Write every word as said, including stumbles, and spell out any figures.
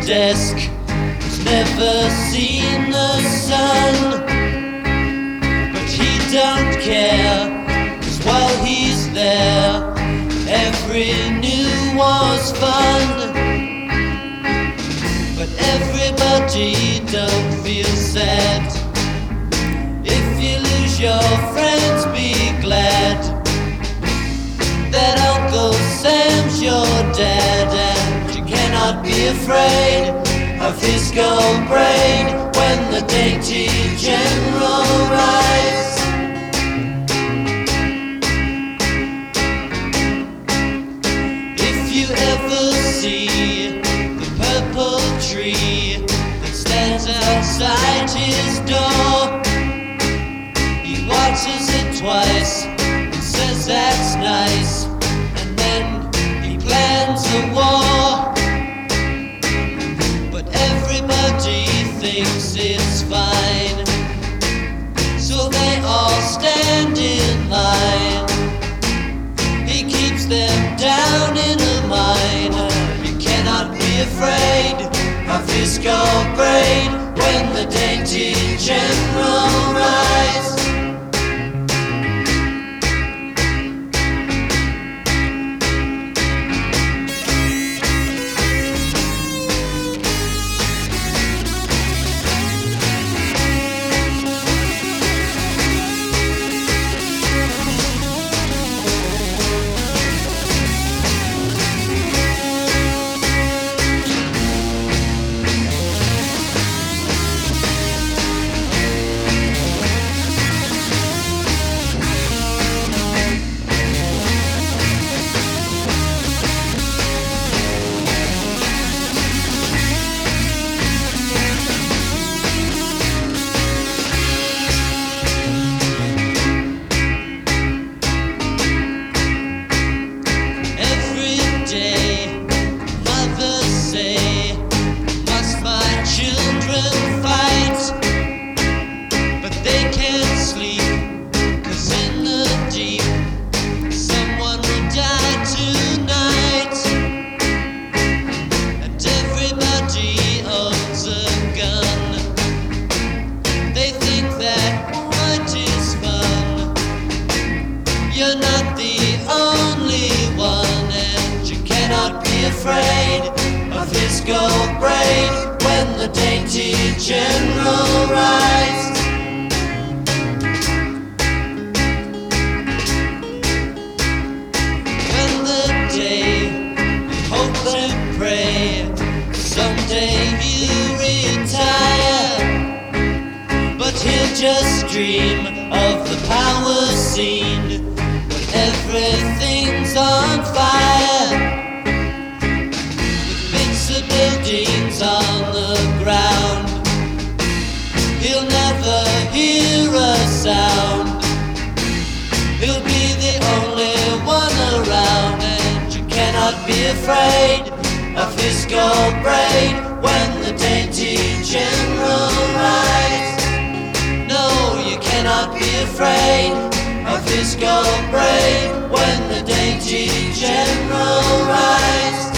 desk, he's never seen the sun. But he don't care, 'cause while he's there, every new was fun. But everybody don't feel sad. If you lose your friends, be glad that Uncle Sam's your dad, and you cannot be afraid of his gold braid when the dainty general rides. If you ever see the purple tree that stands outside his door, he watches it twice and says that's nice, and then he plans a war. But everybody thinks it's fine, so they all stand in line. He keeps them down in a mine. You cannot be afraid of his gold braid when the dainty general rides. You're not the only one, and you cannot be afraid of his gold braid when the dainty general rides. When the day you hope to pray someday you retire, but he'll just dream of the power scene. Everything's on fire, with bits of buildings on the ground. He'll never hear a sound. He'll be the only one around, and you cannot be afraid of his gold braid when the dainty general rides. No, you cannot be afraid of his gold braid when the dainty general rides.